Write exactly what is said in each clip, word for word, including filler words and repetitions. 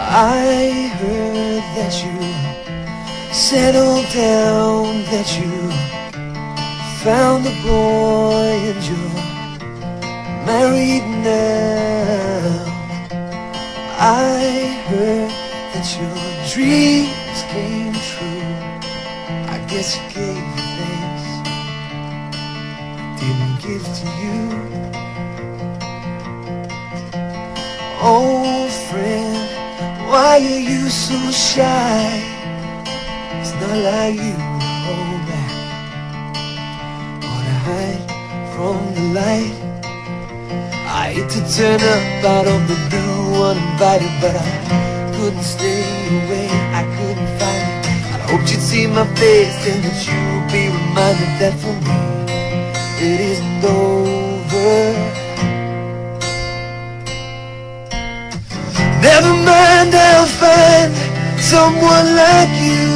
I heard that you settled down, that you found a boy and you're married now. I heard that your dreams came true. I guess you gave things didn't give to you. Old friend, why are you so shy? It's not like you to hold back or to hide from the light. I hate to turn up out of the blue uninvited, but I couldn't stay away, I couldn't find it. I hoped you'd see my face and that you'd be reminded that for me it isn't over. Never mind, I'll find someone like you.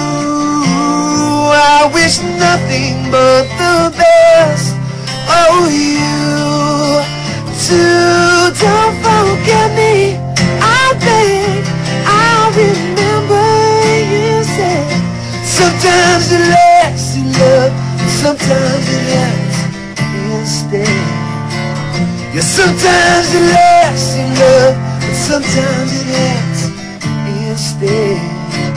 I wish nothing but the best. Oh, you too, don't forget me, I beg. I remember you said sometimes it lasts in love, sometimes it hurts instead. Yeah, sometimes it lasts in love, but sometimes it hurts instead.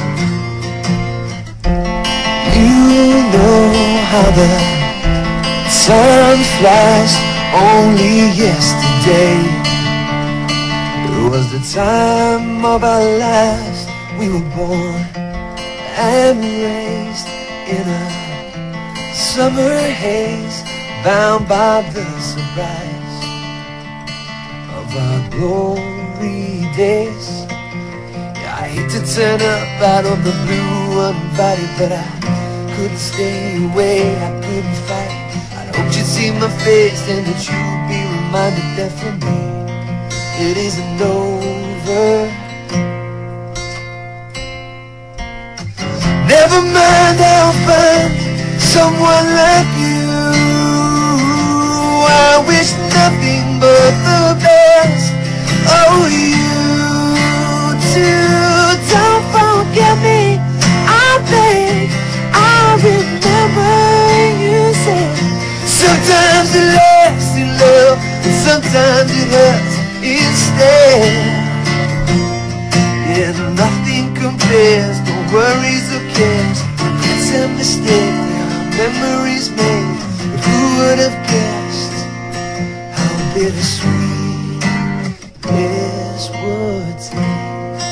You know how the time flies, only yesterday it was the time of our lives. We were born and raised in a summer haze, bound by the surprise of our glory days. Yeah, I hate to turn up out of the blue uninvited, but I couldn't stay away, I couldn't fight. I hoped you'd see my face and that you'd be reminded that for me it isn't over. Never mind, I'll find someone like you. I wish nothing but the best. Oh, you too, don't forget me, I beg. I remember you said sometimes it lasts in love, and sometimes it hurts instead. Yeah, nothing compares, no worries or cares, regrets and mistakes, there are memories made. But who would have guessed how bittersweet this would taste?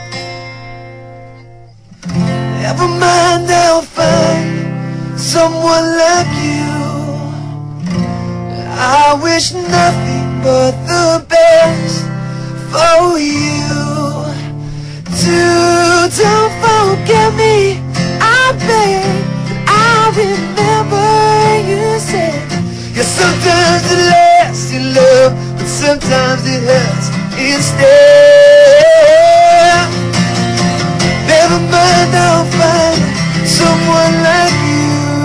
Never mind, I'll find someone like you. I wish nothing but the best for you too, don't forget me, I beg. I remember you said, yeah, sometimes it lasts in love, but sometimes it hurts instead. Never mind, I'll find someone like you.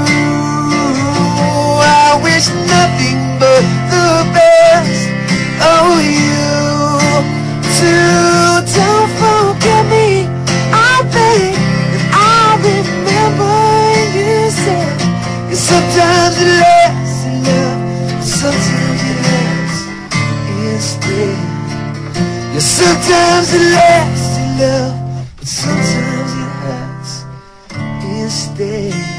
I wish nothing but the best. Oh, you too, don't forget me, I beg. And I remember you said, yeah, sometimes it lasts in love, sometimes it hurts instead. Yeah, sometimes it lasts in love, but sometimes it hurts instead.